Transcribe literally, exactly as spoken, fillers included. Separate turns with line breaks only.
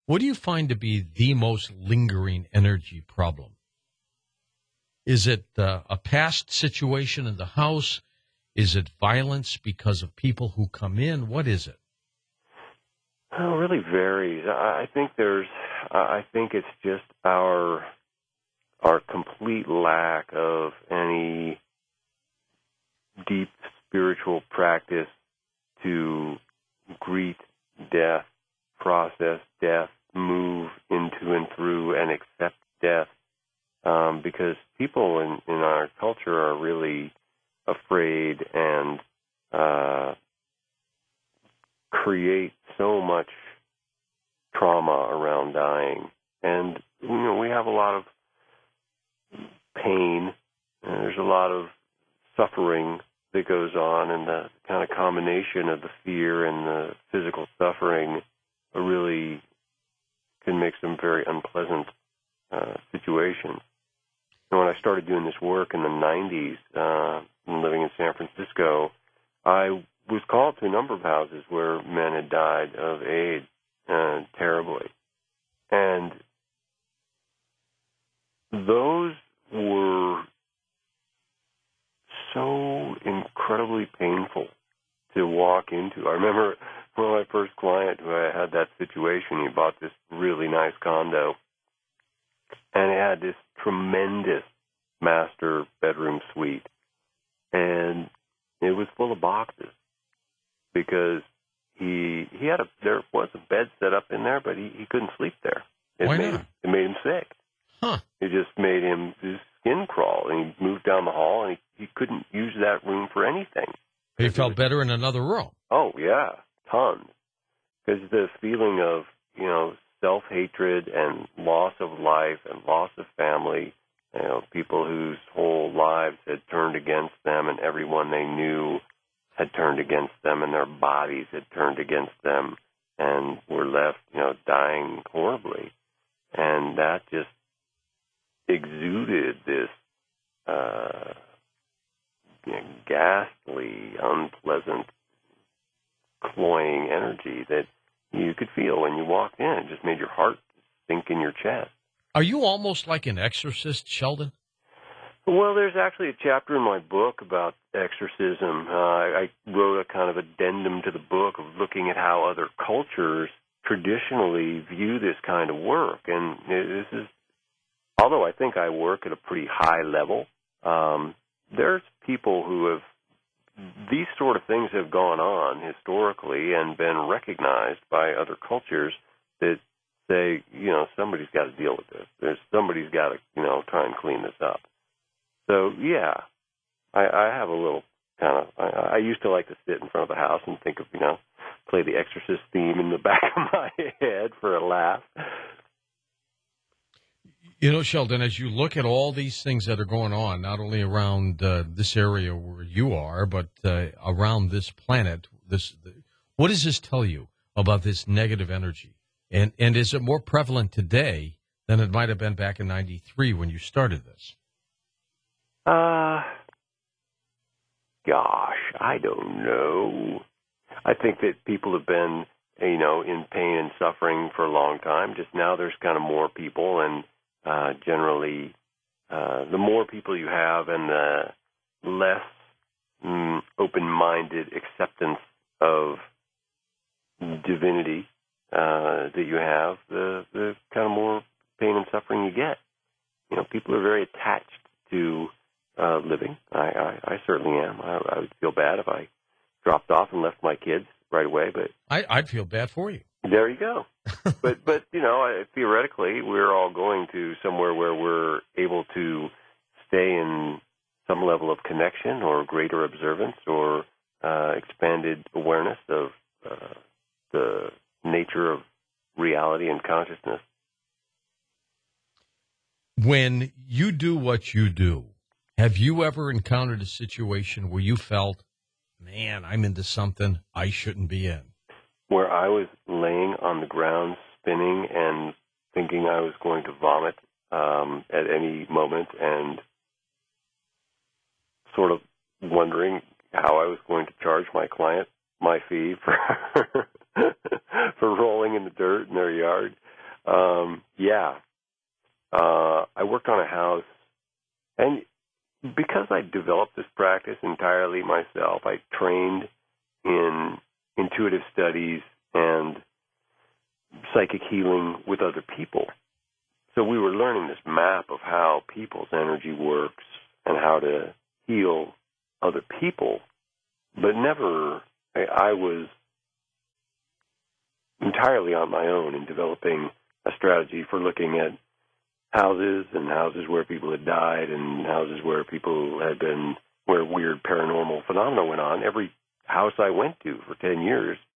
What do you find to be the most lingering energy problem? Is it uh, a past situation in the house? Is it violence because of people who come in? What is it?
Oh, it really varies. I I think there's, I think it's just our our complete lack of any deep spiritual practice to greet death, process death, move into and through and accept death. Um, because people in, in our culture are really afraid and uh, create so much trauma around dying. And, you know, we have a lot of pain, and there's a lot of suffering that goes on, and the kind of combination of the fear and the physical suffering really can make some very unpleasant uh, situations. And when I started doing this work in the nineties, uh, living in San Francisco, I was called to a number of houses where men had died of AIDS uh, terribly. And those were so incredibly painful to walk into. I remember one of my first client who I had that situation, he bought this really nice condo, and it had this tremendous master bedroom suite, and it was full of boxes because he he had a there was a bed set up in there, but he, he couldn't sleep there. It
Why
made
not?
him, it made him sick.
Huh.
It just made him his skin crawl, and he moved down the hall, and he, he couldn't use that room for anything.
He felt better in another room.
Oh yeah, tons. Because the feeling of, you know, self-hatred and loss of life and loss of family, you know, people whose whole lives had turned against them and everyone they knew had turned against them and their bodies had turned against them and were left, you know, dying horribly. And that just exuded this uh, you know, ghastly, unpleasant, cloying energy that you could feel when you walked in. It just made your heart sink in your chest.
Are you almost like an exorcist, Sheldon?
Well, there's actually a chapter in my book about exorcism. Uh, I wrote a kind of addendum to the book of looking at how other cultures traditionally view this kind of work. And this is, although I think I work at a pretty high level, um, there's people who have these sort of things have gone on historically and been recognized by other cultures that say, you know, somebody's got to deal with this. There's somebody's got to, you know, try and clean this up. So, yeah, I, I have a little kind of, I, I used to like to sit in front of the house and think of, you know, play the Exorcist theme in the back of my head for a laugh.
You know, Sheldon, as you look at all these things that are going on, not only around uh, this area where you are, but uh, around this planet, this, what does this tell you about this negative energy? And and is it more prevalent today than it might have been back in ninety-three when you started this?
Uh, gosh, I don't know. I think that people have been, you know, in pain and suffering for a long time. Just now there's kind of more people, and uh, generally uh, the more people you have and the less mm, open-minded acceptance of divinity uh, that you have, the, the kind of more pain and suffering you get. You know, people are very attached to uh, living. I, I, I certainly am. I, I would feel bad if I dropped off and left my kids right away, but
I, I'd feel bad for you.
There you go. but, but you know, I, theoretically, we're all going to somewhere where we're able to stay in some level of connection or greater observance or uh, expanded awareness of uh, the nature of reality and consciousness.
When you do what you do, have you ever encountered a situation where you felt, man, I'm into something I shouldn't be in?
Where I was laying on the ground spinning and thinking I was going to vomit um, at any moment and sort of wondering how I was going to charge my client my fee for for rolling in the dirt in their yard. Um, yeah. Uh, I worked on a house, and because I developed this practice entirely myself, I trained in intuitive studies and psychic healing with other people. So we were learning this map of how people's energy works and how to heal other people, but never, I, I was entirely on my own in developing a strategy for looking at houses and houses where people had died and houses where people had been, where weird paranormal phenomena went on. Every house I went to for ten years